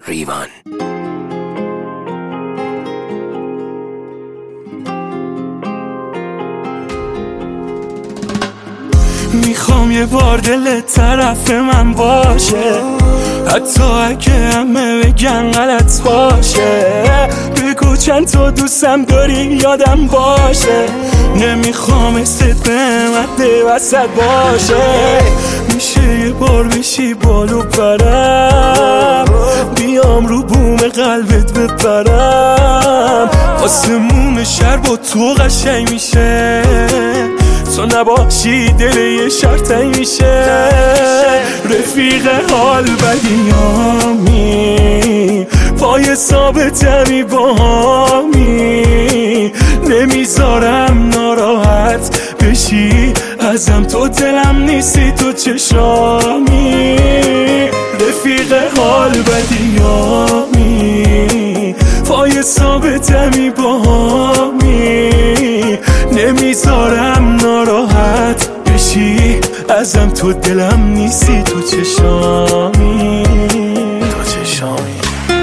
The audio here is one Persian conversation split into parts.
ریوان. میخوام یه بار دلت طرف من باشه، حتی اگه همه بگن غلط باشه. بگو چند تا دوستم داری یادم باشه، نمیخوام استت به وسط باشه. میشه یه بار بشی بالو برم، بیام رو بوم قلبت بپرم. آسمون شهر با تو قشنگ میشه، تو نباشی دل یه شهر تنگ میشه. رفیق حال بدیامی، پای ثابتمی با هامی، نمیذارم ناراحت بشی ازم، تو دلم نیستی تو چشامی. رفیق حال بدیامی، پای ثابتمی با هامی، نمیذارم ناراحت بشی ازم، تو دلم نیستی تو چشامی. تو چشامی.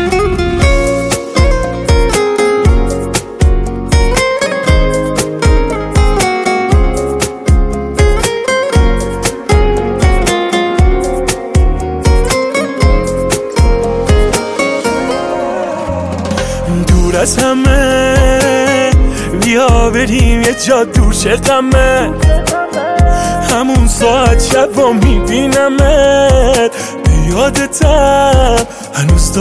دور از همه بیا بریم یه جا دور، چه غمه همون ساعت شب و میبینمت، بیادتم هنوز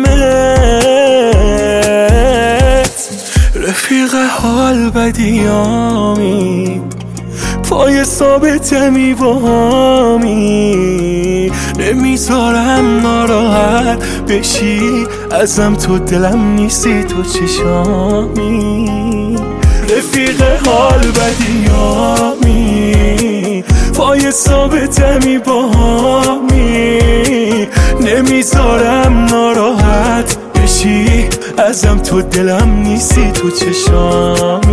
دارمت. رفیق حال بدیامی، پای ثابتمی با هامی، نمیذارم ناراحت بشی ازم، تو دلم نیستی تو چشامی. رفیق حال بدیامی، پای ثابتمی با هامی، نمیذارم ناراحت بشی ازم، تو دلم نیستی تو چشامی.